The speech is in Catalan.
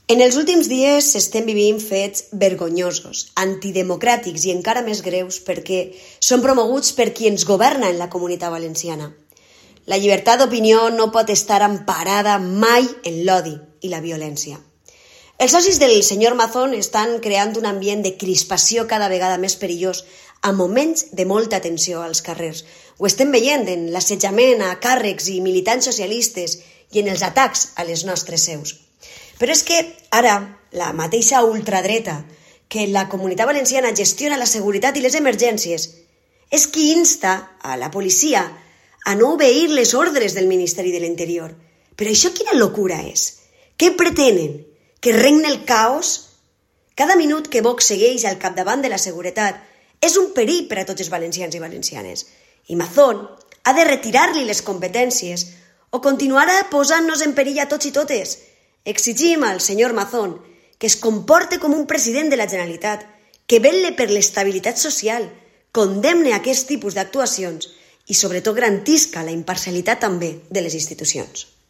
En els últims dies estem vivint fets vergonyosos, antidemocràtics i encara més greus perquè són promoguts per qui ens governa en la Comunitat Valenciana. La llibertat d'opinió no pot estar emparada mai en l'odi i la violència. Els socis del senyor Mazón estan creant un ambient de crispació cada vegada més perillós a moments de molta tensió als carrers. Ho estem veient en l'assetjament a càrrecs i militants socialistes i en els atacs a les nostres seus. Però és que ara la mateixa ultradreta que la Comunitat Valenciana gestiona la seguretat i les emergències és qui insta a la policia a no obeir les ordres del Ministeri de l'Interior. Però això quina locura és? Què pretenen? Que regne el caos? Cada minut que Vox segueix al capdavant de la seguretat és un perill per a tots els valencians i valencianes. I Mazón ha de retirar-li les competències o continuarà posant-nos en perill a tots i totes. Exigim al senyor Mazón que es comporte com un president de la Generalitat, que vetlle per l'estabilitat social, condemne aquest tipus d'actuacions i sobretot garantisca la imparcialitat també de les institucions.